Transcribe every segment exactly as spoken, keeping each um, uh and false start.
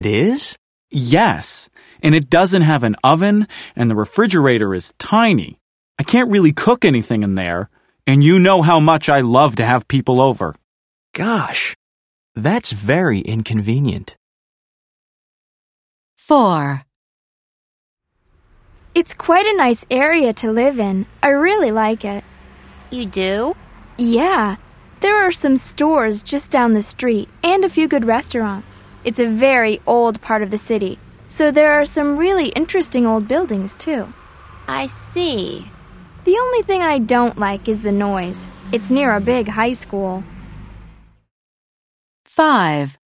It is? Yes, and it doesn't have an oven, and the refrigerator is tiny. I can't really cook anything in there, and you know how much I love to have people over. Gosh, that's very inconvenient. four. It's quite a nice area to live in. I really like it. You do? Yeah. There are some stores just down the street and a few good restaurants. It's a very old part of the city, so there are some really interesting old buildings, too. I see. The only thing I don't like is the noise. It's near a big high school. five.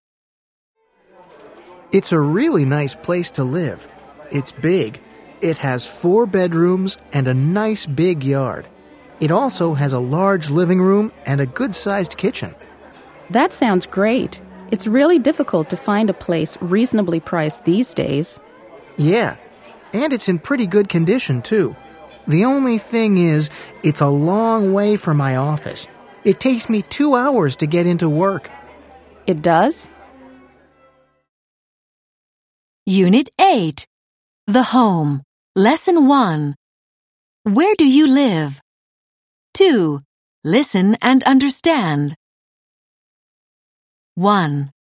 It's a really nice place to live. It's big. It has four bedrooms and a nice big yard. It also has a large living room and a good-sized kitchen. That sounds great. It's really difficult to find a place reasonably priced these days. Yeah, and it's in pretty good condition, too. The only thing is, it's a long way from my office. It takes me two hours to get into work. It does? Unit eight. The Home. Lesson one. Where do you live? two. Listen and understand. one.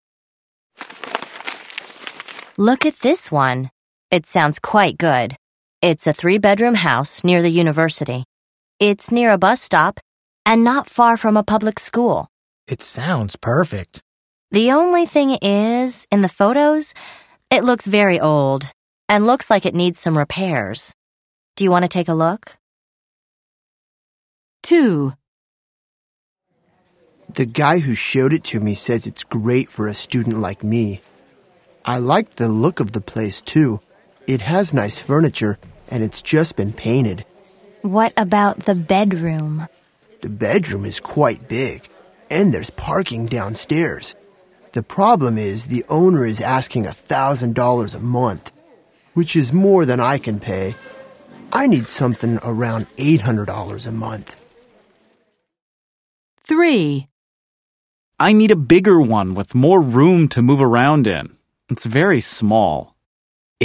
Look at this one. It sounds quite good. It's a three-bedroom house near the university. It's near a bus stop and not far from a public school. It sounds perfect. The only thing is, in the photos, it looks very old and looks like it needs some repairs. Do you want to take a look? two. The guy who showed it to me says it's great for a student like me. I liked the look of the place, too. It has nice furniture, and it's just been painted. What about the bedroom? The bedroom is quite big, and there's parking downstairs. The problem is the owner is asking one thousand dollars a month, which is more than I can pay. I need something around eight hundred dollars a month. three. I need a bigger one with more room to move around in. It's very small.